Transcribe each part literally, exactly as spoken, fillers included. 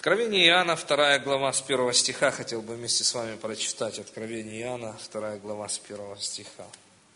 Откровение Иоанна, вторая глава, с первого стиха, хотел бы вместе с вами прочитать. Откровение Иоанна, вторая глава, с первого стиха.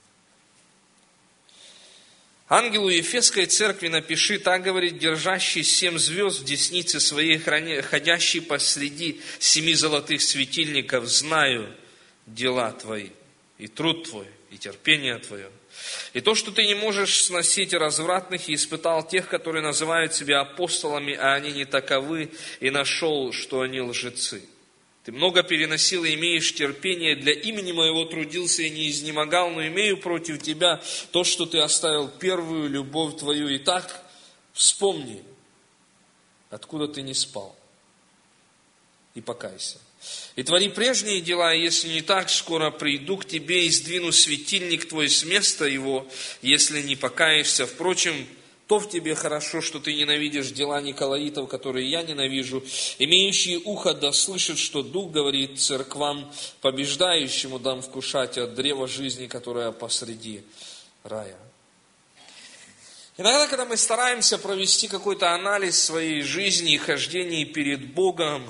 «Ангелу Ефесской церкви напиши, так говорит, держащий семь звезд в деснице своей, ходящий посреди семи золотых светильников, знаю дела твои, и труд твой, и терпение твое, и то, что ты не можешь сносить развратных, и испытал тех, которые называют себя апостолами, а они не таковы, и нашел, что они лжецы. Ты много переносил и имеешь терпение, для имени моего трудился и не изнемогал, но имею против тебя то, что ты оставил первую любовь твою. Итак, вспомни, откуда ты не спал, и покайся. И твори прежние дела, и если не так, скоро приду к тебе и сдвину светильник твой с места его, если не покаешься. Впрочем, то в тебе хорошо, что ты ненавидишь дела Николаитов, которые я ненавижу. Имеющие ухо да слышат, что Дух говорит церквам, побеждающему дам вкушать от древа жизни, которое посреди рая». Иногда, когда мы стараемся провести какой-то анализ своей жизни и хождения перед Богом,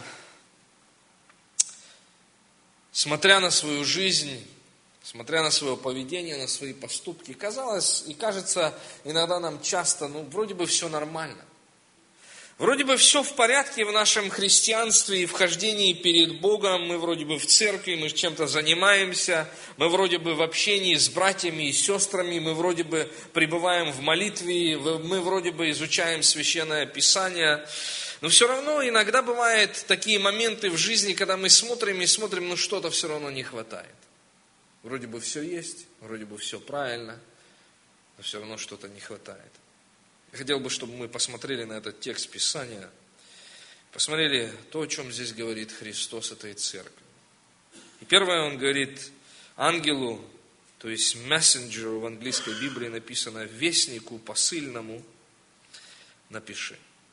смотря на свою жизнь, смотря на свое поведение, на свои поступки, казалось и кажется иногда нам часто, ну, вроде бы все нормально. Вроде бы все в порядке в нашем христианстве и в хождении перед Богом. Мы вроде бы в церкви, мы чем-то занимаемся, мы вроде бы в общении с братьями и сестрами, мы вроде бы пребываем в молитве, мы вроде бы изучаем Священное Писание. Но все равно иногда бывают такие моменты в жизни, когда мы смотрим и смотрим, но что-то все равно не хватает. Вроде бы все есть, вроде бы все правильно, но все равно что-то не хватает. Я хотел бы, чтобы мы посмотрели на этот текст Писания, посмотрели то, о чем здесь говорит Христос этой церкви. И первое, он говорит ангелу, то есть messenger в английской Библии написано, вестнику, посыльному, напиши.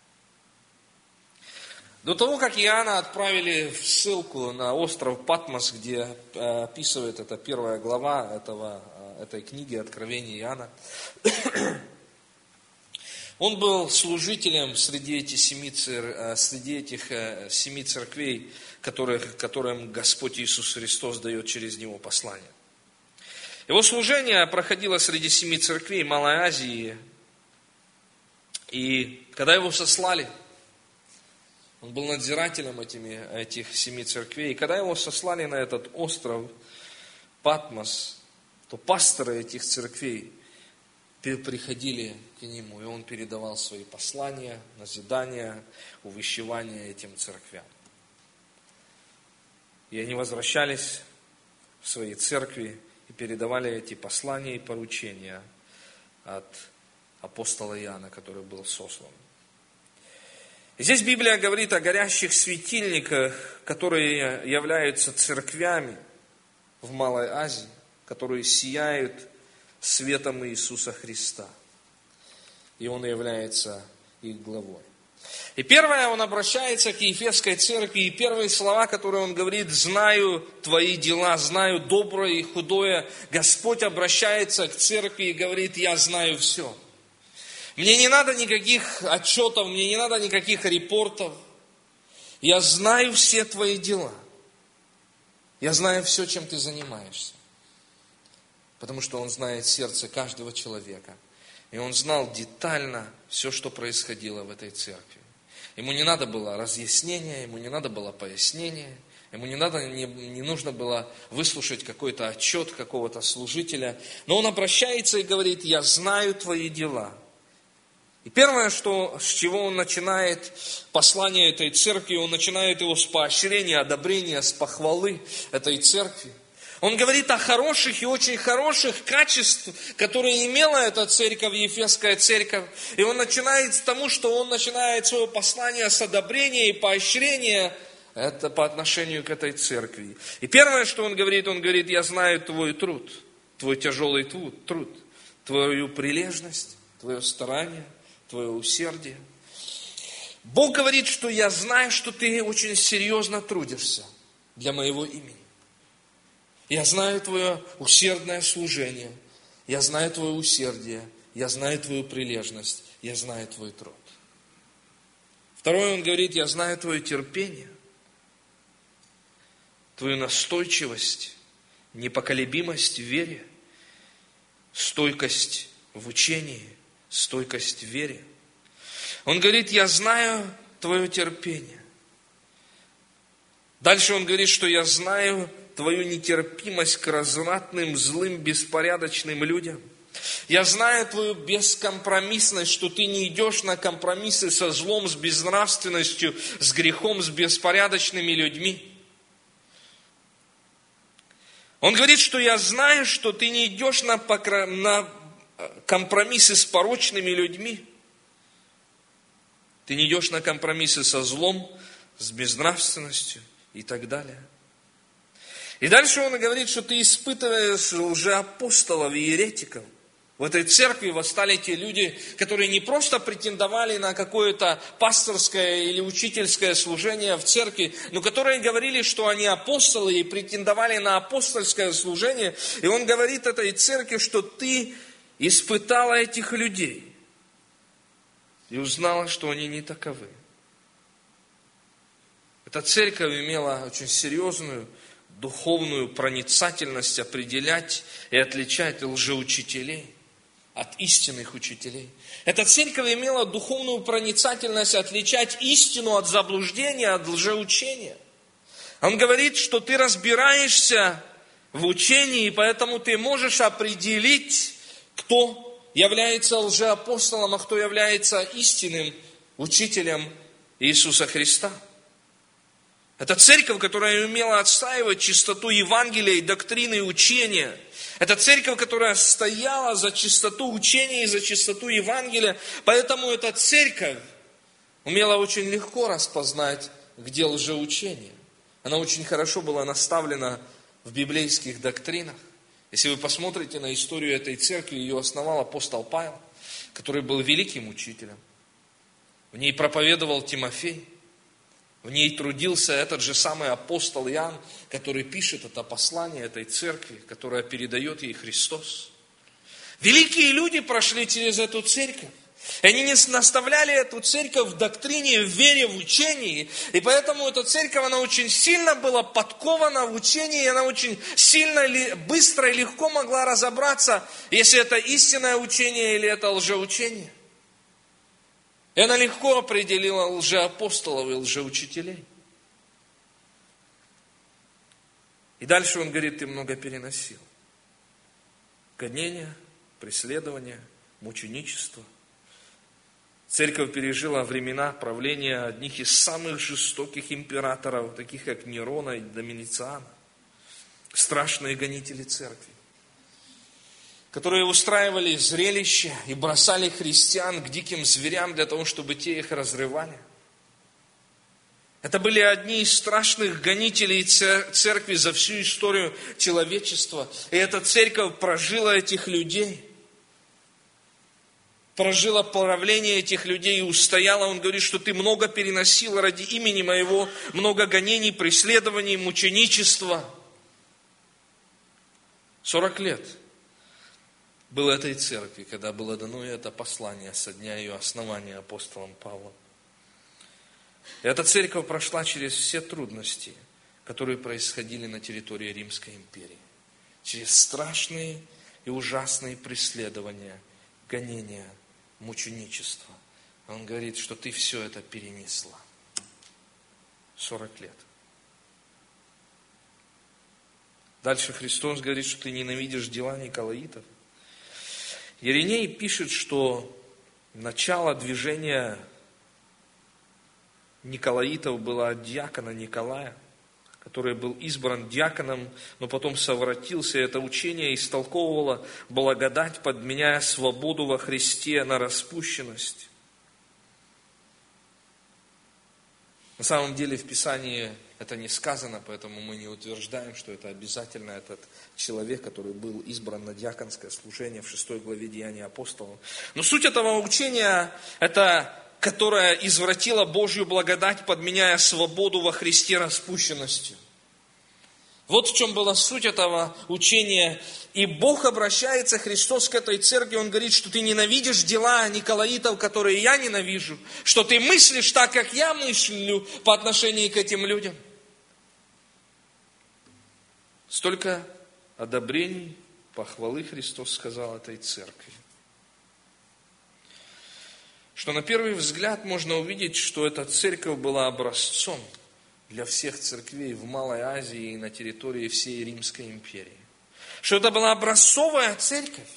До того, как Иоанна отправили в ссылку на остров Патмос, где описывает эта первая глава этого, этой книги Откровения Иоанна, он был служителем среди этих семи, среди этих семи церквей, которых, которым Господь Иисус Христос дает через него послание. Его служение проходило среди семи церквей Малой Азии, и когда его сослали, он был надзирателем этими, этих семи церквей. И когда его сослали на этот остров Патмос, то пасторы этих церквей приходили к нему, и он передавал свои послания, назидания, увещевания этим церквям. И они возвращались в свои церкви и передавали эти послания и поручения от апостола Иоанна, который был сослан. Здесь Библия говорит о горящих светильниках, которые являются церквями в Малой Азии, которые сияют светом Иисуса Христа. И Он является их главой. И первое, Он обращается к Ефесской церкви, и первые слова, которые Он говорит, знаю твои дела, знаю доброе и худое. Господь обращается к церкви и говорит, я знаю все. Мне не надо никаких отчетов, мне не надо никаких репортов. Я знаю все твои дела. Я знаю все, чем ты занимаешься. Потому что Он знает сердце каждого человека. И Он знал детально все, что происходило в этой церкви. Ему не надо было разъяснения, ему не надо было пояснения. Ему не, надо, не, не нужно было выслушать какой-то отчет какого-то служителя. Но Он обращается и говорит, я знаю твои дела. И первое, что, с чего он начинает послание этой церкви, он начинает его с поощрения, одобрения, с похвалы этой церкви. Он говорит о хороших и очень хороших качествах, которые имела эта церковь, Ефесская церковь. И он начинает с тому, что он начинает свое послание с одобрения и поощрения. Это по отношению к этой церкви. И первое, что он говорит, он говорит, я знаю твой труд, твой тяжелый труд, твою прилежность, твое старание, твое усердие. Бог говорит, что я знаю, что ты очень серьезно трудишься для моего имени. Я знаю твое усердное служение, я знаю твое усердие, я знаю твою прилежность, я знаю твой труд. Второе, он говорит, я знаю твое терпение, твою настойчивость, непоколебимость в вере, стойкость в учении, стойкость в вере. Он говорит, я знаю твое терпение. Дальше он говорит, что я знаю твою нетерпимость к развратным, злым, беспорядочным людям. Я знаю твою бескомпромиссность, что ты не идешь на компромиссы со злом, с безнравственностью, с грехом, с беспорядочными людьми. Он говорит, что я знаю, что ты не идешь на, покро... на компромиссы с порочными людьми. Ты не идешь на компромиссы со злом, с безнравственностью и так далее. И дальше он говорит, что ты испытываешь лжеапостолов и еретиков. В этой церкви восстали те люди, которые не просто претендовали на какое-то пасторское или учительское служение в церкви, но которые говорили, что они апостолы и претендовали на апостольское служение. И он говорит этой церкви, что ты испытала этих людей и узнала, что они не таковы. Эта церковь имела очень серьезную духовную проницательность определять и отличать лжеучителей от истинных учителей. Эта церковь имела духовную проницательность отличать истину от заблуждения, от лжеучения. Он говорит, что ты разбираешься в учении, и поэтому ты можешь определить, кто является лжеапостолом, а кто является истинным учителем Иисуса Христа. Это церковь, которая умела отстаивать чистоту Евангелия и доктрины и учения. Это церковь, которая стояла за чистоту учения и за чистоту Евангелия. Поэтому эта церковь умела очень легко распознать, где лжеучение. Она очень хорошо была наставлена в библейских доктринах. Если вы посмотрите на историю этой церкви, ее основал апостол Павел, который был великим учителем. В ней проповедовал Тимофей. В ней трудился этот же самый апостол Иоанн, который пишет это послание этой церкви, которое передает ей Христос. Великие люди прошли через эту церковь. И они не наставляли эту церковь в доктрине, в вере, в учении. И поэтому эта церковь, она очень сильно была подкована в учении, и она очень сильно, быстро и легко могла разобраться, если это истинное учение или это лжеучение. И она легко определила лжеапостолов и лжеучителей. И дальше он говорит, ты много переносил. Гонения, преследования, мученичество. Церковь пережила времена правления одних из самых жестоких императоров, таких как Нерона и Домициана. Страшные гонители церкви, которые устраивали зрелища и бросали христиан к диким зверям для того, чтобы те их разрывали. Это были одни из страшных гонителей церкви за всю историю человечества. И эта церковь прожила этих людей. Прожила правление этих людей и устояла. Он говорит, что ты много переносил ради имени моего, много гонений, преследований, мученичества. Сорок лет было этой церкви, когда было дано это послание со дня ее основания апостолом Павлом. И эта церковь прошла через все трудности, которые происходили на территории Римской империи. Через страшные и ужасные преследования, гонения, мученичество. Он говорит, что ты все это перенесла. Сорок лет. Дальше Христос говорит, что ты ненавидишь дела николаитов. Ириней пишет, что начало движения николаитов было от диакона Николая, который был избран диаконом, но потом совратился. Это учение истолковывало благодать, подменяя свободу во Христе на распущенность. На самом деле в Писании это не сказано, поэтому мы не утверждаем, что это обязательно этот человек, который был избран на диаконское служение в шестой главе Деяний апостолов. Но суть этого учения, это которое извратило Божью благодать, подменяя свободу во Христе распущенностью. Вот в чем была суть этого учения. И Бог обращается, Христос, к этой церкви, Он говорит, что ты ненавидишь дела николаитов, которые я ненавижу, что ты мыслишь так, как я мыслю по отношению к этим людям. Столько одобрений, похвалы Христос сказал этой церкви. Что на первый взгляд можно увидеть, что эта церковь была образцом для всех церквей в Малой Азии и на территории всей Римской империи. Что это была образцовая церковь.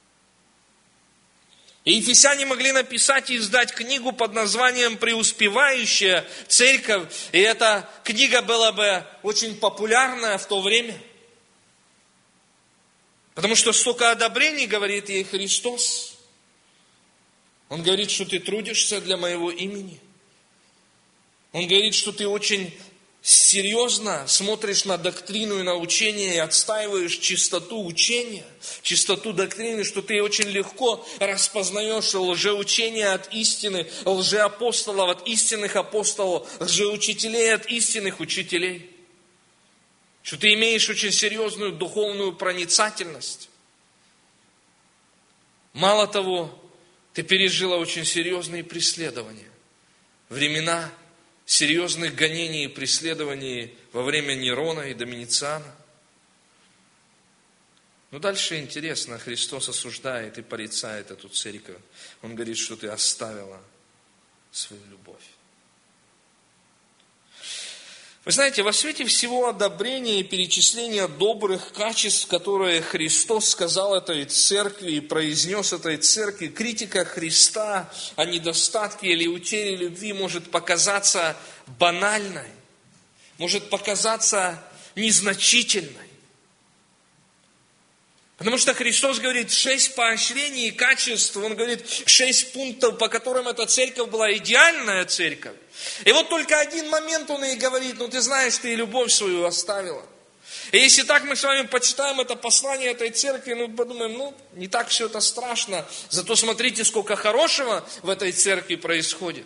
И ефесяне могли написать и издать книгу под названием «Преуспевающая церковь». И эта книга была бы очень популярная в то время. Потому что столько одобрений говорит ей Христос. Он говорит, что ты трудишься для моего имени. Он говорит, что ты очень серьезно смотришь на доктрину и на учение и отстаиваешь чистоту учения, чистоту доктрины, что ты очень легко распознаешь лжеучение от истины, лжеапостолов от истинных апостолов, лжеучителей от истинных учителей. Что ты имеешь очень серьезную духовную проницательность. Мало того, ты пережила очень серьезные преследования. Времена серьезных гонений и преследований во время Нерона и Доминициана. Но дальше интересно, Христос осуждает и порицает эту церковь. Он говорит, что ты оставила свою любовь. Вы знаете, во свете всего одобрения и перечисления добрых качеств, которые Христос сказал этой церкви и произнес этой церкви, критика Христа о недостатке или утере любви может показаться банальной, может показаться незначительной. Потому что Христос говорит шесть поощрений и качеств, Он говорит шесть пунктов, по которым эта церковь была идеальная церковь. И вот только один момент Он ей говорит, ну ты знаешь, ты и любовь свою оставила. И если так мы с вами почитаем это послание этой церкви, ну подумаем, ну не так все это страшно, зато смотрите, сколько хорошего в этой церкви происходит.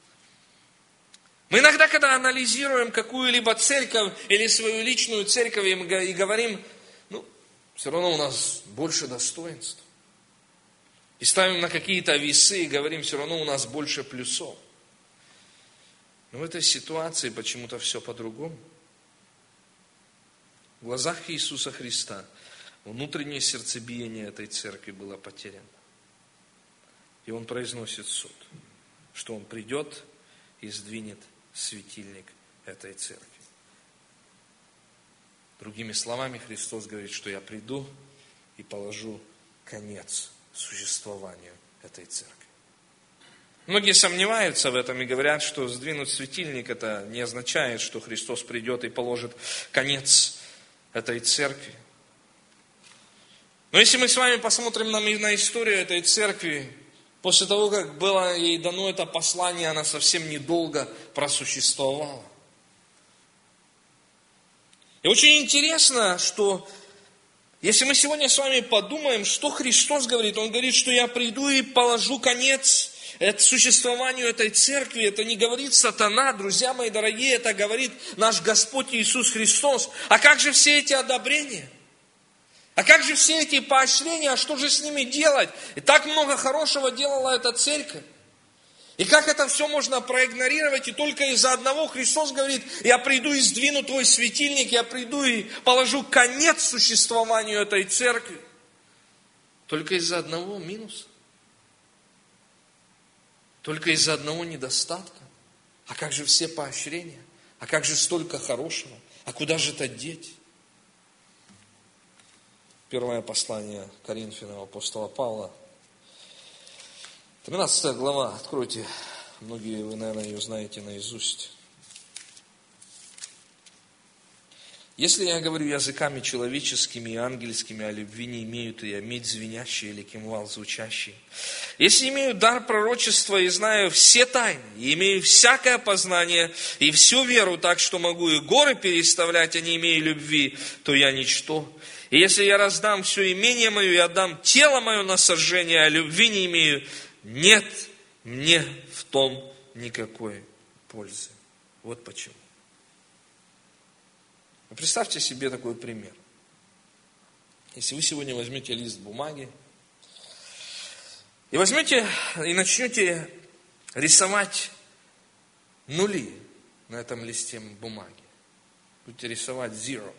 Мы иногда, когда анализируем какую-либо церковь или свою личную церковь и говорим, все равно у нас больше достоинств. И ставим на какие-то весы и говорим, все равно у нас больше плюсов. Но в этой ситуации почему-то все по-другому. В глазах Иисуса Христа внутреннее сердцебиение этой церкви было потеряно. И Он произносит суд, что Он придет и сдвинет светильник этой церкви. Другими словами, Христос говорит, что я приду и положу конец существованию этой церкви. Многие сомневаются в этом и говорят, что сдвинуть светильник это не означает, что Христос придет и положит конец этой церкви. Но если мы с вами посмотрим на, на историю этой церкви, после того, как было ей дано это послание, она совсем недолго просуществовала. И очень интересно, что если мы сегодня с вами подумаем, что Христос говорит, Он говорит, что я приду и положу конец существованию этой церкви. Это не говорит сатана, друзья мои дорогие, это говорит наш Господь Иисус Христос. А как же все эти одобрения? А как же все эти поощрения? А что же с ними делать? И так много хорошего делала эта церковь. И как это все можно проигнорировать? И только из-за одного Христос говорит, я приду и сдвину твой светильник, я приду и положу конец существованию этой церкви. Только из-за одного минуса. Только из-за одного недостатка. А как же все поощрения? А как же столько хорошего? А куда же это деть? Первое послание Коринфянам апостола Павла. тринадцатая глава, откройте, многие вы, наверное, ее знаете наизусть. Если я говорю языками человеческими и ангельскими, а любви не имею, то я медь звенящая или кимвал звучащий. Если имею дар пророчества и знаю все тайны, и имею всякое познание, и всю веру так, что могу и горы переставлять, а не имея любви, то я ничто. И если я раздам все имение мое и отдам тело мое на сожжение, а любви не имею, нет мне в том никакой пользы. Вот почему. Представьте себе такой пример. Если вы сегодня возьмете лист бумаги и возьмете и начнете рисовать нули на этом листе бумаги. Будете рисовать zero.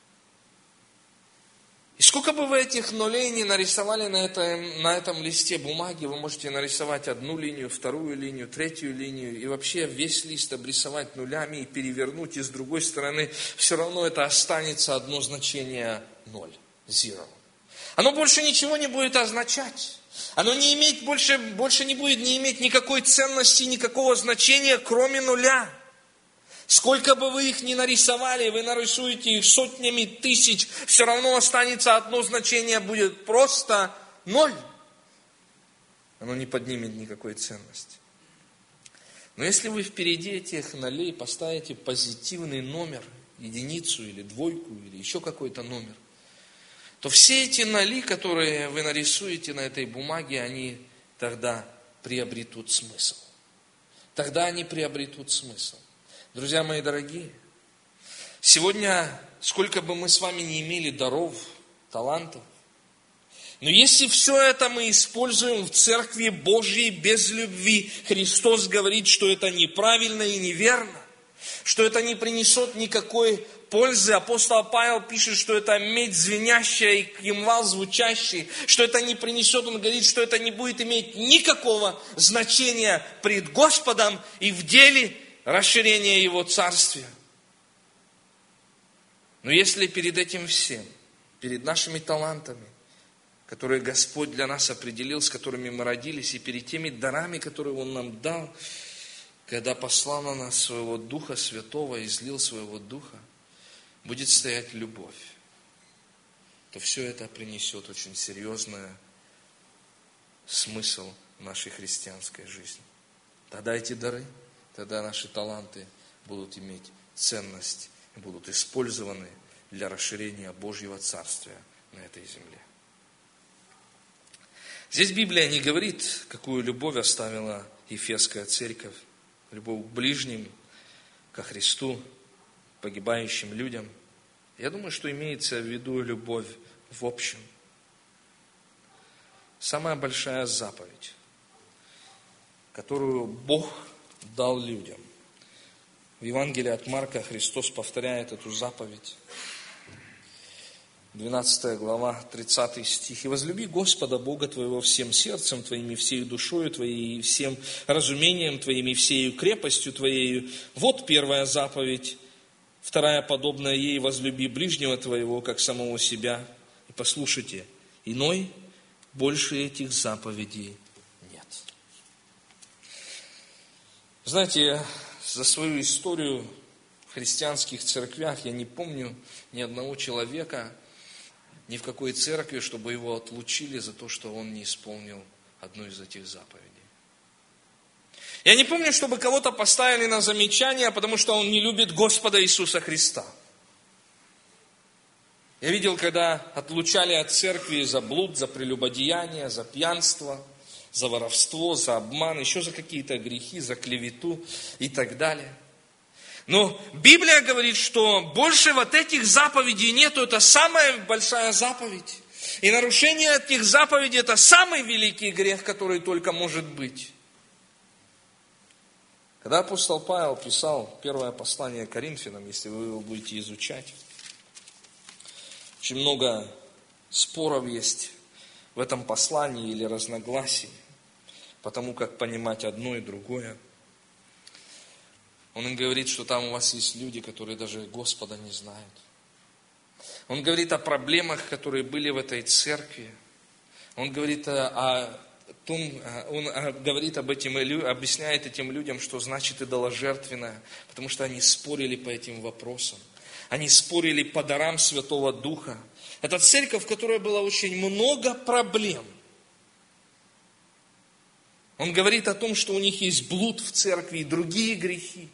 И сколько бы вы этих нулей не нарисовали на этом, на этом листе бумаги, вы можете нарисовать одну линию, вторую линию, третью линию, и вообще весь лист обрисовать нулями и перевернуть, и с другой стороны, все равно это останется одно значение ноль, zero. Оно больше ничего не будет означать. Оно не имеет больше, больше не будет не иметь никакой ценности, никакого значения, кроме нуля. Сколько бы вы их ни нарисовали, вы нарисуете их сотнями тысяч, все равно останется одно значение, будет просто ноль. Оно не поднимет никакой ценности. Но если вы впереди этих нолей поставите позитивный номер, единицу или двойку, или еще какой-то номер, то все эти ноли, которые вы нарисуете на этой бумаге, они тогда приобретут смысл. Тогда они приобретут смысл. Друзья мои дорогие, сегодня, сколько бы мы с вами не имели даров, талантов, но если все это мы используем в Церкви Божьей без любви, Христос говорит, что это неправильно и неверно, что это не принесет никакой пользы. Апостол Павел пишет, что это медь звенящая и кимвал звучащий, что это не принесет, он говорит, что это не будет иметь никакого значения пред Господом и в деле расширения Его Царствия. Но если перед этим всем, перед нашими талантами, которые Господь для нас определил, с которыми мы родились, и перед теми дарами, которые Он нам дал, когда послал на нас Своего Духа Святого, излил Своего Духа, будет стоять любовь, то все это принесет очень серьезный смысл нашей христианской жизни. Тогда эти дары, тогда наши таланты будут иметь ценность и будут использованы для расширения Божьего Царствия на этой земле. Здесь Библия не говорит, какую любовь оставила Ефесская церковь, любовь к ближним, ко Христу, погибающим людям. Я думаю, что имеется в виду любовь в общем. Самая большая заповедь, которую Бог дал людям. В Евангелии от Марка Христос повторяет эту заповедь. двенадцатая глава, тридцатый стих. «И возлюби Господа Бога твоего всем сердцем твоим, и всею душою твоей, и всем разумением твоим, и всею крепостью твоею. Вот первая заповедь. Вторая, подобная ей, возлюби ближнего твоего, как самого себя». И послушайте, иной больше этих заповедей нет. Знаете, за свою историю в христианских церквях я не помню ни одного человека, ни в какой церкви, чтобы его отлучили за то, что он не исполнил одну из этих заповедей. Я не помню, чтобы кого-то поставили на замечание, потому что он не любит Господа Иисуса Христа. Я видел, когда отлучали от церкви за блуд, за прелюбодеяние, за пьянство, за воровство, за обман, еще за какие-то грехи, за клевету и так далее. Но Библия говорит, что больше вот этих заповедей нету, это самая большая заповедь. И нарушение этих заповедей – это самый великий грех, который только может быть. Когда апостол Павел писал первое послание Коринфянам, если вы его будете изучать, очень много споров есть в этом послании или разногласий, потому как понимать одно и другое. Он им говорит, что там у вас есть люди, которые даже Господа не знают. Он говорит о проблемах, которые были в этой церкви. Он говорит о, о том, он говорит об этим, объясняет этим людям, что значит идоложертвенное, потому что они спорили по этим вопросам. Они спорили по дарам Святого Духа. Это церковь, в которой было очень много проблем. Он говорит о том, что у них есть блуд в церкви и другие грехи.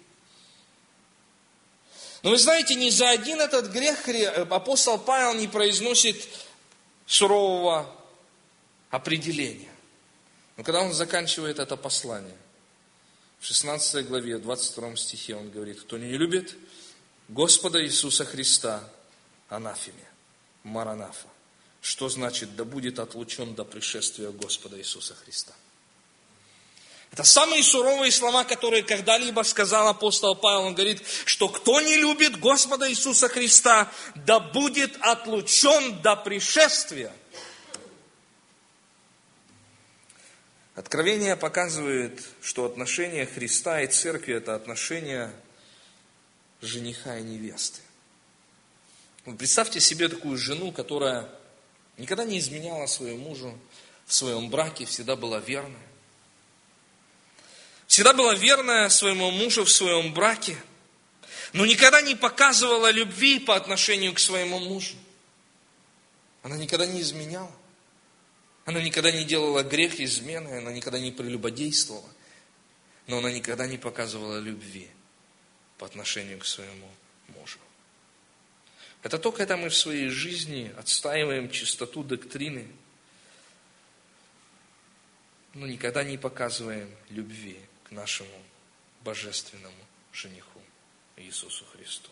Но вы знаете, ни за один этот грех апостол Павел не произносит сурового определения. Но когда он заканчивает это послание, в шестнадцатой главе, двадцать втором стихе он говорит, кто не любит Господа Иисуса Христа анафеме, маранафа. Что значит, да будет отлучен до пришествия Господа Иисуса Христа? Это самые суровые слова, которые когда-либо сказал апостол Павел. Он говорит, что кто не любит Господа Иисуса Христа, да будет отлучен до пришествия. Откровение показывает, что отношения Христа и церкви – это отношения жениха и невесты. Вы представьте себе такую жену, которая никогда не изменяла своему мужу в своем браке, всегда была верной. Всегда была верная своему мужу в своем браке, но никогда не показывала любви по отношению к своему мужу. Она никогда не изменяла. Она никогда не делала грех измены, она никогда не прелюбодействовала, но она никогда не показывала любви по отношению к своему мужу. Это то, когда мы в своей жизни отстаиваем чистоту доктрины, но никогда не показываем любви к нашему божественному жениху Иисусу Христу.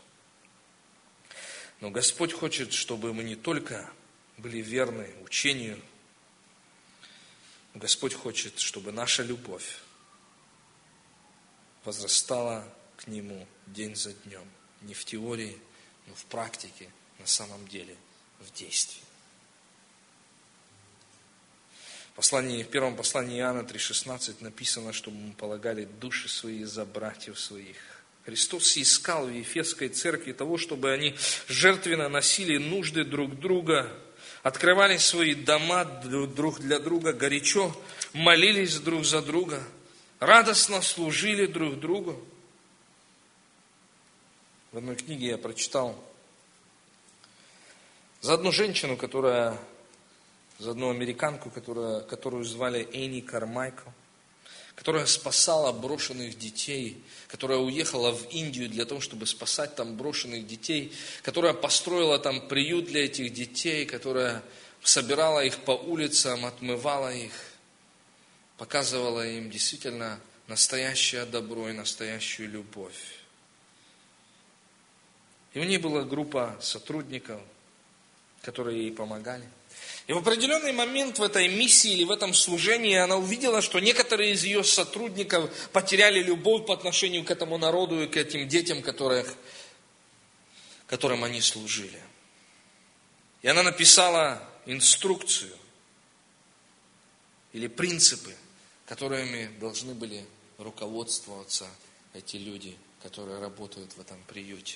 Но Господь хочет, чтобы мы не только были верны учению, Господь хочет, чтобы наша любовь возрастала к Нему день за днем. Не в теории, но в практике, на самом деле, в действии. В, послании, в первом послании Иоанна три шестнадцать написано, чтобы мы полагали души свои за братьев своих. Христос искал в Ефесской церкви того, чтобы они жертвенно носили нужды друг друга, открывали свои дома друг для друга, горячо молились друг за друга, радостно служили друг другу. В одной книге я прочитал за одну женщину, которая, за одну американку, которая, которую звали Энни Кармайкл, которая спасала брошенных детей, которая уехала в Индию для того, чтобы спасать там брошенных детей, которая построила там приют для этих детей, которая собирала их по улицам, отмывала их, показывала им действительно настоящее добро и настоящую любовь. И у нее была группа сотрудников, которые ей помогали. И в определенный момент в этой миссии или в этом служении она увидела, что некоторые из ее сотрудников потеряли любовь по отношению к этому народу и к этим детям, которых, которым они служили. И она написала инструкцию или принципы, которыми должны были руководствоваться эти люди, которые работают в этом приюте.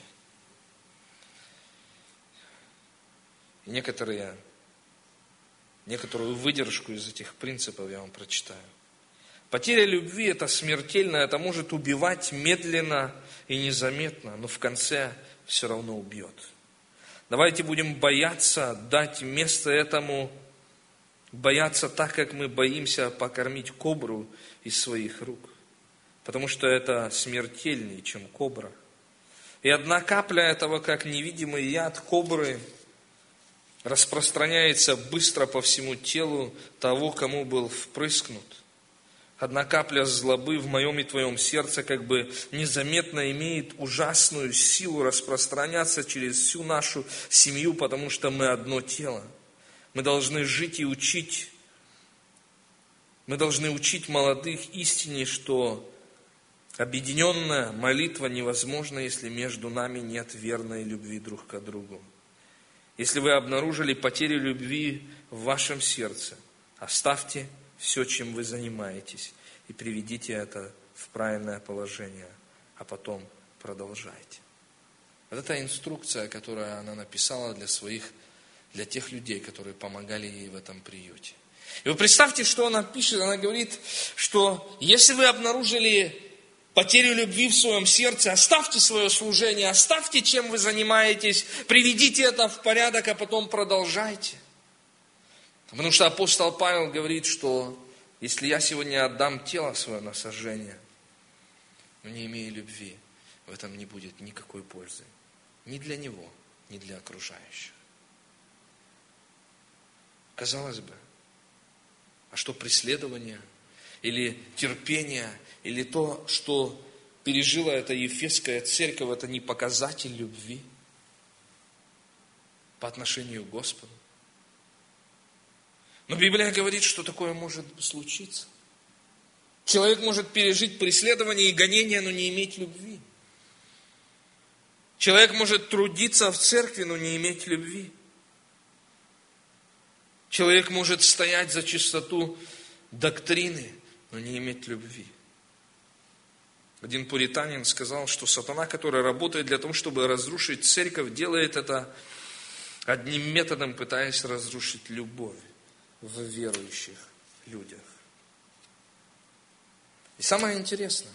И некоторые, некоторую выдержку из этих принципов я вам прочитаю. Потеря любви – это смертельно, это может убивать медленно и незаметно, но в конце все равно убьет. Давайте будем бояться дать место этому, бояться так, как мы боимся покормить кобру из своих рук, потому что это смертельнее, чем кобра. И одна капля этого, как невидимый яд кобры, распространяется быстро по всему телу того, кому был впрыскнут. Одна капля злобы в моем и твоем сердце как бы незаметно имеет ужасную силу распространяться через всю нашу семью, потому что мы одно тело. Мы должны жить и учить. Мы должны учить молодых истине, что объединенная молитва невозможна, если между нами нет верной любви друг к другу. Если вы обнаружили потерю любви в вашем сердце, оставьте все, чем вы занимаетесь, и приведите это в правильное положение, а потом продолжайте. Вот это инструкция, которую она написала для своих, для тех людей, которые помогали ей в этом приюте. И вы представьте, что она пишет. Она говорит, что если вы обнаружили потерю любви в своем сердце, оставьте свое служение, оставьте, чем вы занимаетесь, приведите это в порядок, а потом продолжайте. Потому что апостол Павел говорит, что если я сегодня отдам тело свое на сожжение, но не имея любви, в этом не будет никакой пользы. Ни для него, ни для окружающих. Казалось бы, а что преследование, или терпение, или то, что пережила эта Ефесская церковь, это не показатель любви по отношению к Господу. Но Библия говорит, что такое может случиться. Человек может пережить преследование и гонение, но не иметь любви. Человек может трудиться в церкви, но не иметь любви. Человек может стоять за чистоту доктрины, но не иметь любви. Один пуританин сказал, что сатана, который работает для того, чтобы разрушить церковь, делает это одним методом, пытаясь разрушить любовь в верующих людях. И самое интересное,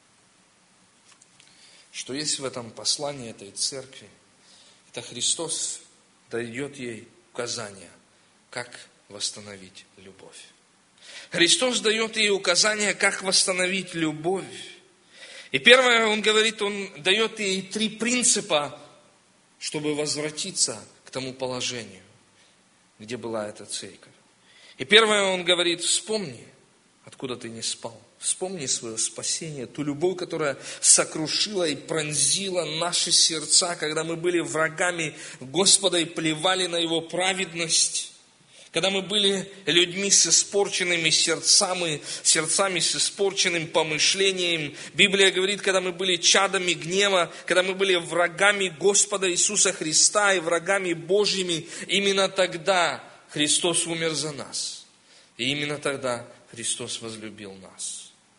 что есть в этом послании этой церкви, это Христос дает ей указания, как восстановить любовь. Христос дает ей указания, как восстановить любовь. И первое, Он говорит, Он дает ей три принципа, чтобы возвратиться к тому положению, где была эта церковь. И первое, Он говорит, вспомни, откуда ты не спал. Вспомни свое спасение, ту любовь, которая сокрушила и пронзила наши сердца, когда мы были врагами Господа и плевали на Его праведность. Когда мы были людьми с испорченными сердцами, сердцами с испорченным помышлением. Библия говорит, когда мы были чадами гнева, когда мы были врагами Господа Иисуса Христа и врагами Божьими, именно тогда Христос умер за нас. И именно тогда Христос возлюбил нас.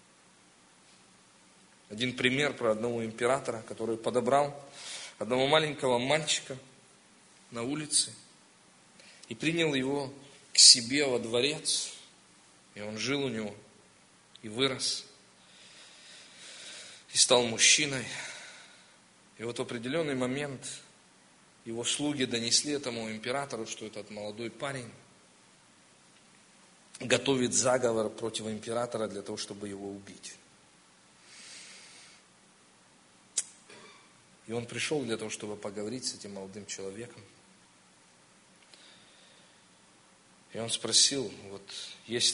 Один пример про одного императора, который подобрал одного маленького мальчика на улице и принял его к себе во дворец. И он жил у него и вырос, и стал мужчиной. И вот в определенный момент его слуги донесли этому императору, что этот молодой парень готовит заговор против императора для того, чтобы его убить. И он пришел для того, чтобы поговорить с этим молодым человеком. И он спросил, вот есть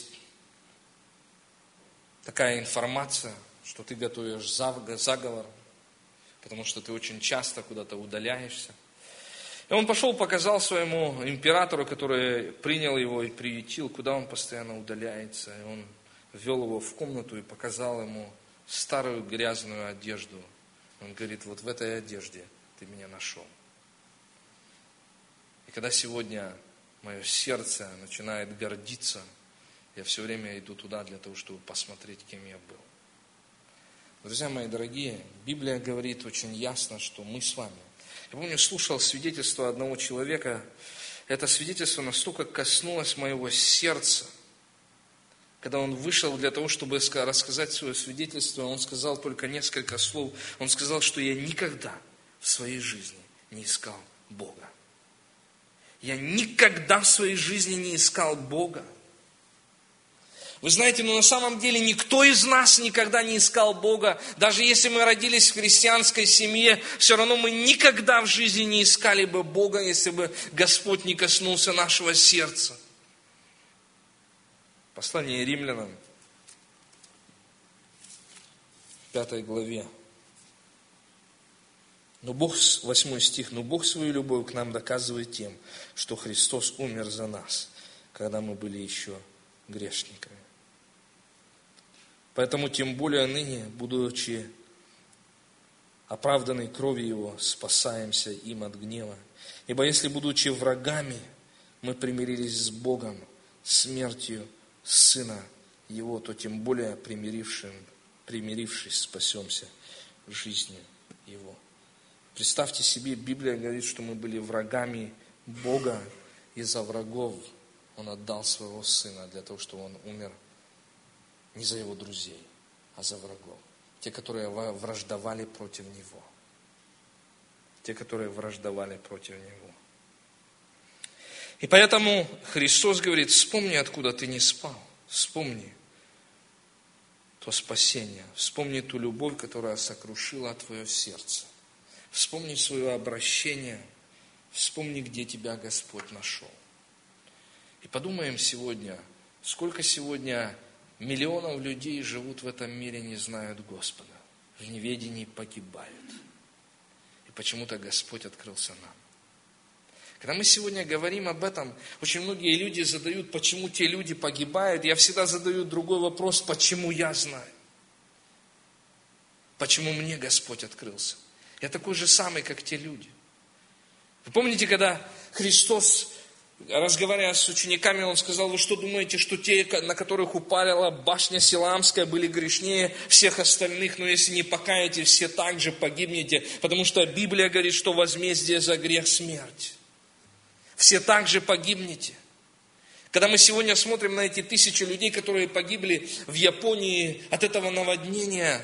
такая информация, что ты готовишь заговор, потому что ты очень часто куда-то удаляешься. И он пошел, показал своему императору, который принял его и приютил, куда он постоянно удаляется. И он ввел его в комнату и показал ему старую грязную одежду. Он говорит, вот в этой одежде ты меня нашел. И когда сегодня мое сердце начинает гордиться, я все время иду туда для того, чтобы посмотреть, кем я был. Друзья мои дорогие, Библия говорит очень ясно, что мы с вами. Я помню, слушал свидетельство одного человека. Это свидетельство настолько коснулось моего сердца. Когда он вышел для того, чтобы рассказать свое свидетельство, он сказал только несколько слов. Он сказал, что я никогда в своей жизни не искал Бога. Я никогда в своей жизни не искал Бога. Вы знаете, но на самом деле никто из нас никогда не искал Бога. Даже если мы родились в христианской семье, все равно мы никогда в жизни не искали бы Бога, если бы Господь не коснулся нашего сердца. Послание Римлянам, в пятой главе. Но Бог, восьмой стих, но Бог свою любовь к нам доказывает тем, что Христос умер за нас, когда мы были еще грешниками. Поэтому тем более ныне, будучи оправданной кровью Его, спасаемся им от гнева. Ибо если, будучи врагами, мы примирились с Богом смертью Сына Его, то тем более примирившим, примирившись, спасемся жизнью Его. Представьте себе, Библия говорит, что мы были врагами Бога, и за врагов Он отдал Своего Сына для того, чтобы Он умер не за Его друзей, а за врагов. Те, которые враждовали против Него. Те, которые враждовали против Него. И поэтому Христос говорит, вспомни, откуда ты не спал. Вспомни то спасение. Вспомни ту любовь, которая сокрушила твое сердце. Вспомни свое обращение. Вспомни, где тебя Господь нашел. И подумаем сегодня, сколько сегодня миллионов людей живут в этом мире, не знают Господа. в неведении погибают. И почему-то Господь открылся нам. Когда мы сегодня говорим об этом, очень многие люди задают, почему те люди погибают. Я всегда задаю другой вопрос, почему я знаю? Почему мне Господь открылся? Я такой же самый, как те люди. Вы помните, когда Христос, разговаривая с учениками, Он сказал: вы что думаете, что те, на которых упала башня Силаамская, были грешнее всех остальных? Но если не покаетесь, все также погибнете, потому что Библия говорит, что возмездие за грех смерть. Все также погибнете. Когда мы сегодня смотрим на эти тысячи людей, которые погибли в Японии от этого наводнения,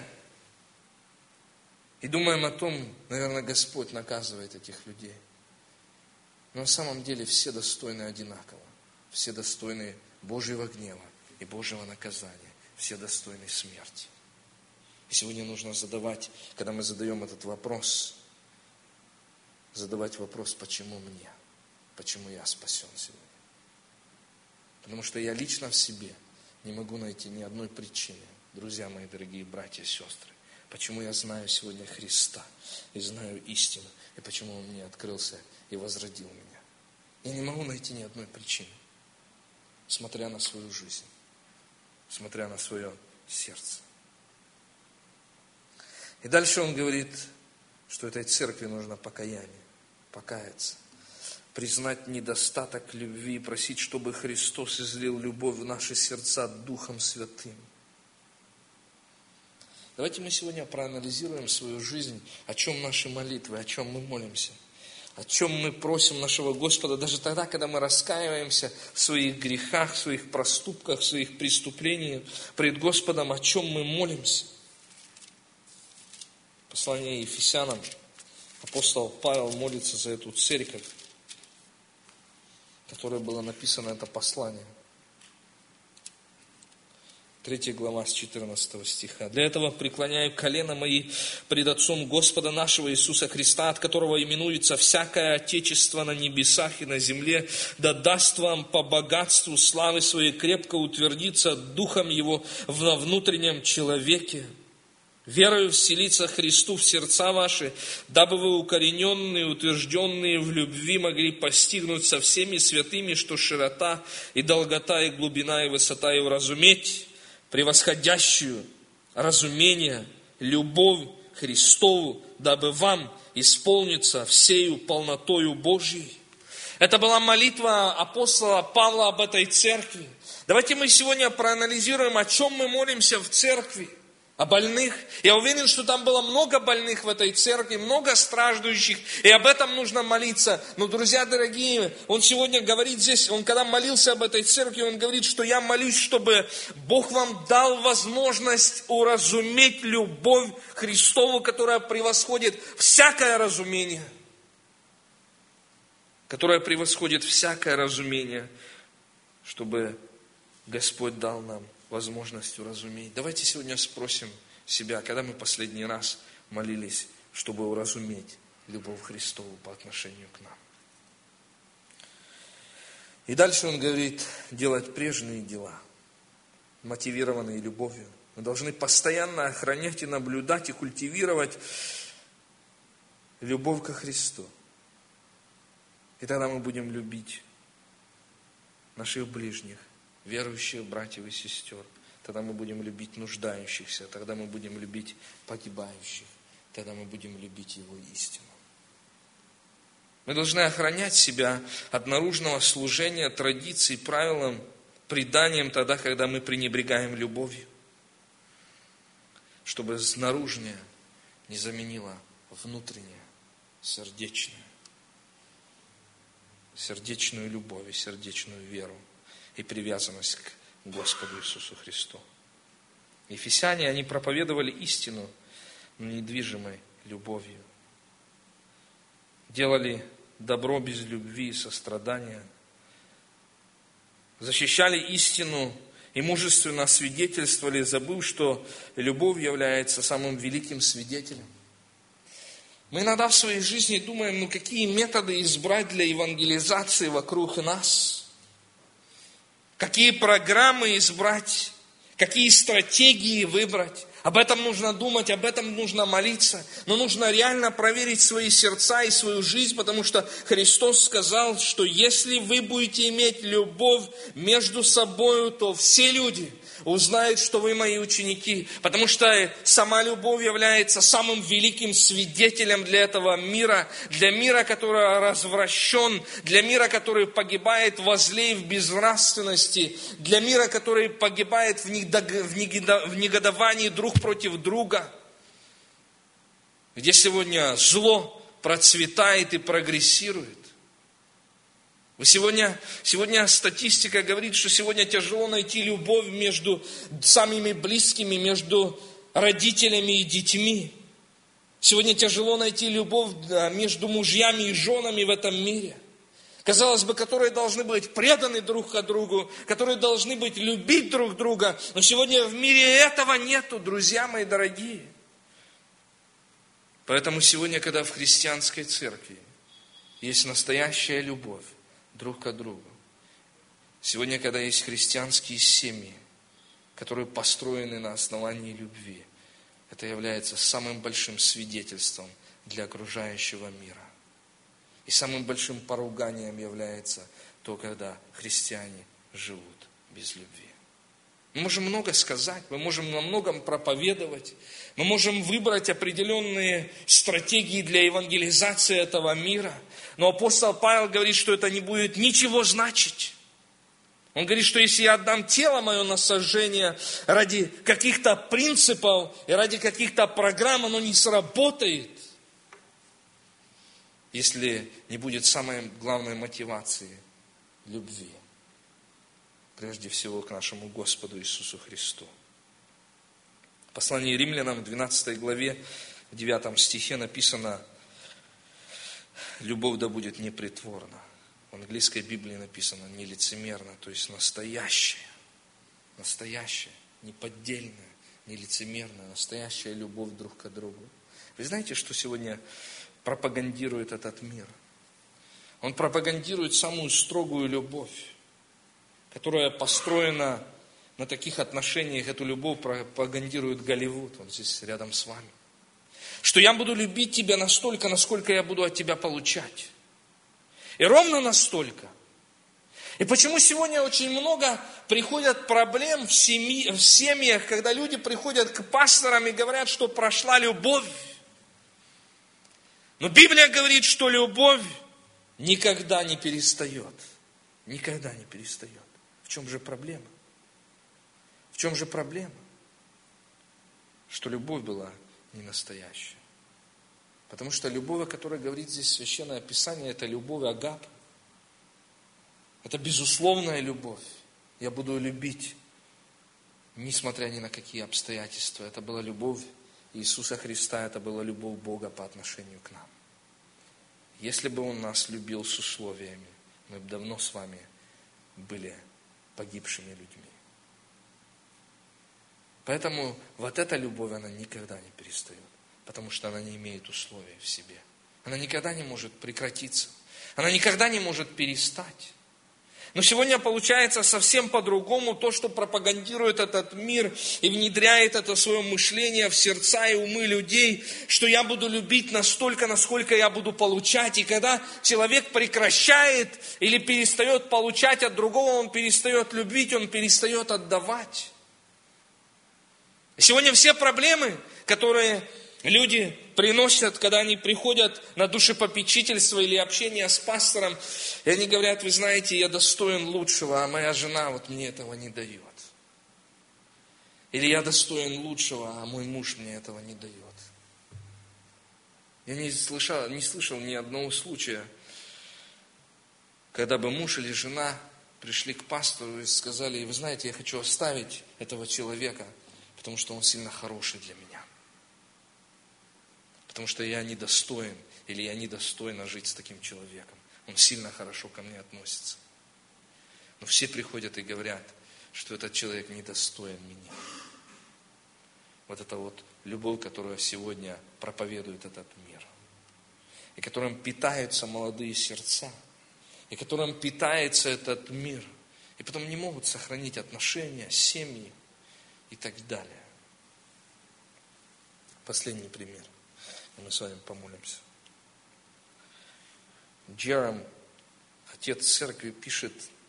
и думаем о том, наверное, Господь наказывает этих людей. Но на самом деле все достойны одинаково. Все достойны Божьего гнева и Божьего наказания. Все достойны смерти. И сегодня нужно задавать, когда мы задаем этот вопрос, задавать вопрос, почему мне? Почему я спасен сегодня? Потому что я лично в себе не могу найти ни одной причины, друзья мои, дорогие братья и сестры, почему я знаю сегодня Христа и знаю истину, и почему Он мне открылся и возродил меня. Я не могу найти ни одной причины, смотря на свою жизнь, смотря на свое сердце. И дальше он говорит, что этой церкви нужно покаяние, покаяться, признать недостаток любви, просить, чтобы Христос излил любовь в наши сердца Духом Святым. Давайте мы сегодня проанализируем свою жизнь, о чем наши молитвы, о чем мы молимся, о чем мы просим нашего Господа, даже тогда, когда мы раскаиваемся в своих грехах, в своих проступках, в своих преступлениях пред Господом, о чем мы молимся. Послание Ефесянам, апостол Павел молится за эту церковь, в которой было написано это послание. Третья глава с четырнадцатого стиха. «Для этого преклоняю колено мои пред Отцом Господа нашего Иисуса Христа, от которого именуется всякое Отечество на небесах и на земле, да даст вам по богатству славы своей крепко утвердиться Духом Его в внутреннем человеке, верою вселиться Христу в сердца ваши, дабы вы, укорененные, утвержденные в любви, могли постигнуть со всеми святыми, что широта и долгота и глубина и высота, и уразуметь превосходящую разумение, любовь Христову, дабы вам исполниться всею полнотою Божьей». Это была молитва апостола Павла об этой церкви. Давайте мы сегодня проанализируем, о чем мы молимся в церкви. О больных. Я уверен, что там было много больных в этой церкви, много страждущих, и об этом нужно молиться. Но, друзья дорогие, он сегодня говорит здесь, он когда молился об этой церкви, он говорит, что я молюсь, чтобы Бог вам дал возможность уразуметь любовь Христову, которая превосходит всякое разумение. Которая превосходит всякое разумение, чтобы Господь дал нам возможность уразуметь. Давайте сегодня спросим себя, когда мы последний раз молились, чтобы уразуметь любовь Христову по отношению к нам. И дальше он говорит, делать прежние дела, мотивированные любовью. Мы должны постоянно охранять и наблюдать и культивировать любовь ко Христу. И тогда мы будем любить наших ближних, верующих братьев и сестер. Тогда мы будем любить нуждающихся. Тогда мы будем любить погибающих. Тогда мы будем любить Его истину. Мы должны охранять себя от наружного служения, традиций, правилам, преданиям тогда, когда мы пренебрегаем любовью. Чтобы наружное не заменило внутреннее, сердечное. Сердечную любовь и сердечную веру и привязанность к Господу Иисусу Христу. Ефесяне, они проповедовали истину, но недвижимой любовью. Делали добро без любви и сострадания. Защищали истину и мужественно свидетельствовали, забыв, что любовь является самым великим свидетелем. Мы иногда в своей жизни думаем, ну какие методы избрать для евангелизации вокруг нас? Какие программы избрать? какие стратегии выбрать. Об этом нужно думать, об этом нужно молиться. Но нужно реально проверить свои сердца и свою жизнь, потому что Христос сказал, что если вы будете иметь любовь между собой, то все люди узнают, что вы мои ученики. Потому что сама любовь является самым великим свидетелем для этого мира, для мира, который развращен, для мира, который погибает во зле и в безнравственности, для мира, который погибает в негодовании друг против друга, где сегодня зло процветает и прогрессирует. Вы сегодня, сегодня статистика говорит, что сегодня тяжело найти любовь между самыми близкими, между родителями и детьми. Сегодня тяжело найти любовь между мужьями и женами в этом мире. Казалось бы, которые должны быть преданы друг к другу, которые должны быть любить друг друга. Но сегодня в мире этого нету, друзья мои дорогие. Поэтому сегодня, когда в христианской церкви есть настоящая любовь друг к другу, сегодня, когда есть христианские семьи, которые построены на основании любви, это является самым большим свидетельством для окружающего мира. И самым большим поруганием является то, когда христиане живут без любви. Мы можем много сказать, мы можем на многом проповедовать, мы можем выбрать определенные стратегии для евангелизации этого мира. Но апостол Павел говорит, что это не будет ничего значить. Он говорит, что если я отдам тело мое на сожжение ради каких-то принципов и ради каких-то программ, оно не сработает, если не будет самой главной мотивации – любви. Прежде всего к нашему Господу Иисусу Христу. В послании Римлянам, в двенадцатой главе, в девятом стихе написано: «Любовь да будет непритворна». В английской Библии написано нелицемерно, то есть настоящая. Настоящая, не поддельная, не лицемерная, настоящая любовь друг к другу. Вы знаете, что сегодня пропагандирует этот мир? Он пропагандирует самую строгую любовь, которая построена на таких отношениях. Эту любовь пропагандирует Голливуд, он здесь рядом с вами. Что я буду любить тебя настолько, насколько я буду от тебя получать. И ровно настолько. И почему сегодня очень много приходят проблем в, семьи, в семьях, когда люди приходят к пасторам и говорят, что прошла любовь. Но Библия говорит, что любовь никогда не перестает. Никогда не перестает. В чем же проблема? В чем же проблема? Что любовь была не настоящая. Потому что любовь, о которой говорит здесь Священное Писание, это любовь агапы. Это безусловная любовь. Я буду любить, несмотря ни на какие обстоятельства. Это была любовь Иисуса Христа, это была любовь Бога по отношению к нам. Если бы Он нас любил с условиями, мы бы давно с вами были погибшими людьми. Поэтому вот эта любовь, она никогда не перестает, потому что она не имеет условий в себе. Она никогда не может прекратиться. Она никогда не может перестать. Но сегодня получается совсем по-другому. То, что пропагандирует этот мир и внедряет это свое мышление в сердца и умы людей, что я буду любить настолько, насколько я буду получать. И когда человек прекращает или перестает получать от другого, он перестает любить, он перестает отдавать. Сегодня все проблемы, которые люди приносят, когда они приходят на душепопечительство или общение с пастором, и они говорят: вы знаете, я достоин лучшего, а моя жена вот мне этого не дает. Или я достоин лучшего, а мой муж мне этого не дает. Я не слышал, не слышал ни одного случая, когда бы муж или жена пришли к пастору и сказали: вы знаете, я хочу оставить этого человека, потому что он сильно хороший для меня. Потому что я недостоин, или я недостойна жить с таким человеком. Он сильно хорошо ко мне относится. Но все приходят и говорят, что этот человек недостоин меня. Вот это вот любовь, которую сегодня проповедует этот мир. И которым питаются молодые сердца. И которым питается этот мир. И потом не могут сохранить отношения, семьи. и так далее. Последний пример. И мы с вами помолимся. Джером, отец церкви, пишет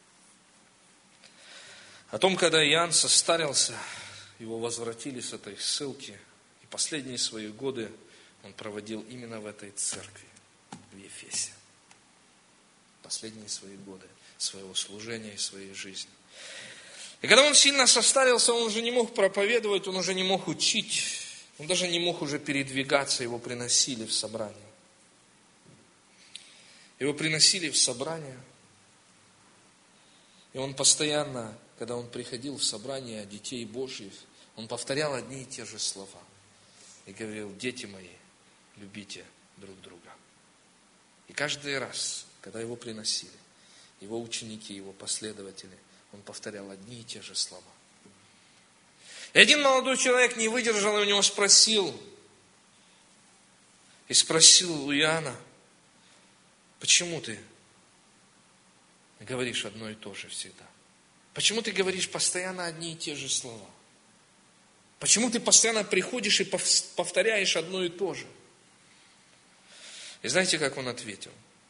о том, когда Иоанн состарился, его возвратили с этой ссылки, и последние свои годы он проводил именно в этой церкви, в Ефесе. Последние свои годы своего служения и своей жизни. И когда он сильно состарился, он уже не мог проповедовать, он уже не мог учить, он даже не мог уже передвигаться, его приносили в собрание. Его приносили в собрание, и он постоянно, когда он приходил в собрание детей Божьих, он повторял одни и те же слова. И говорил: дети мои, любите друг друга. И каждый раз, когда его приносили, его ученики, его последователи, он повторял одни и те же слова. И один молодой человек не выдержал, и у него спросил, и спросил у Иоанна: почему ты говоришь одно и то же всегда? Почему ты говоришь постоянно одни и те же слова? Почему ты постоянно приходишь и повторяешь одно и то же? И знаете, как он ответил?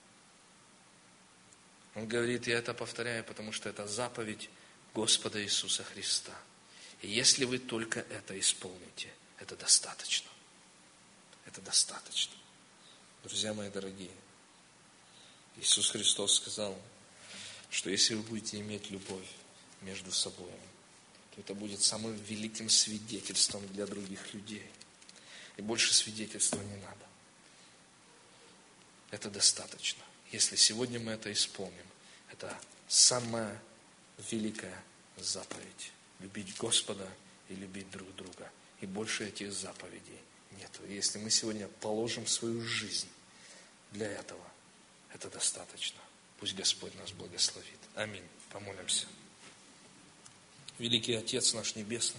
Он говорит: я это повторяю, потому что это заповедь Господа Иисуса Христа. И если вы только это исполните, это достаточно. Это достаточно. Друзья мои дорогие, Иисус Христос сказал, что если вы будете иметь любовь между собой, то это будет самым великим свидетельством для других людей. И больше свидетельства не надо. Это достаточно. Если сегодня мы это исполним, это самая великая заповедь. Любить Господа и любить друг друга. И больше этих заповедей нету. И если мы сегодня положим свою жизнь для этого, это достаточно. Пусть Господь нас благословит. Аминь. Помолимся. Великий Отец наш Небесный,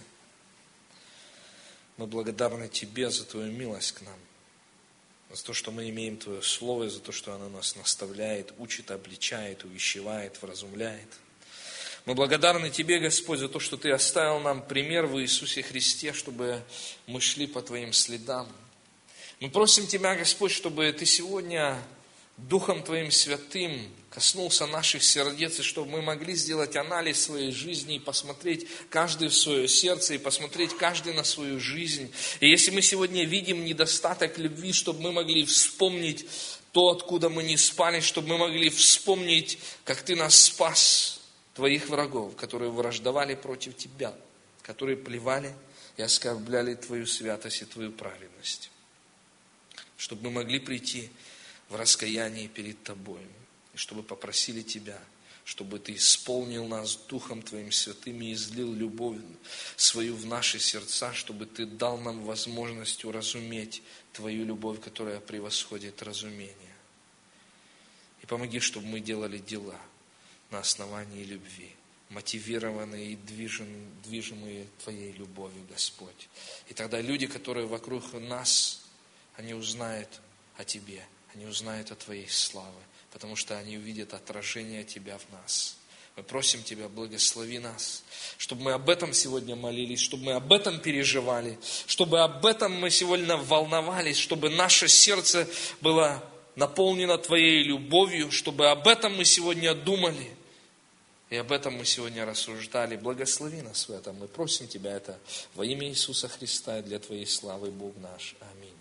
мы благодарны Тебе за Твою милость к нам, за то, что мы имеем Твое Слово, за то, что оно нас наставляет, учит, обличает, увещевает, вразумляет. Мы благодарны Тебе, Господь, за то, что Ты оставил нам пример в Иисусе Христе, чтобы мы шли по Твоим следам. Мы просим Тебя, Господь, чтобы Ты сегодня Духом Твоим Святым коснулся наших сердец, и чтобы мы могли сделать анализ своей жизни и посмотреть каждый в свое сердце, и посмотреть каждый на свою жизнь. И если мы сегодня видим недостаток любви, чтобы мы могли вспомнить то, откуда мы не спали, чтобы мы могли вспомнить, как Ты нас спас, Твоих врагов, которые враждовали против Тебя, которые плевали и оскорбляли Твою святость и Твою праведность. Чтобы мы могли прийти в раскаянии перед Тобой, и чтобы попросили Тебя, чтобы Ты исполнил нас Духом Твоим Святым и излил любовь свою в наши сердца, чтобы Ты дал нам возможность уразуметь Твою любовь, которая превосходит разумение. И помоги, чтобы мы делали дела на основании любви, мотивированные и движимые Твоей любовью, Господь. И тогда люди, которые вокруг нас, они узнают о Тебе, они узнают о Твоей славе, потому что они увидят отражение Тебя в нас. Мы просим Тебя, благослови нас, чтобы мы об этом сегодня молились, чтобы мы об этом переживали, чтобы об этом мы сегодня волновались, чтобы наше сердце было наполнено Твоей любовью, чтобы об этом мы сегодня думали, и об этом мы сегодня рассуждали. Благослови нас в этом. Мы просим Тебя это во имя Иисуса Христа и для Твоей славы, Бог наш. Аминь.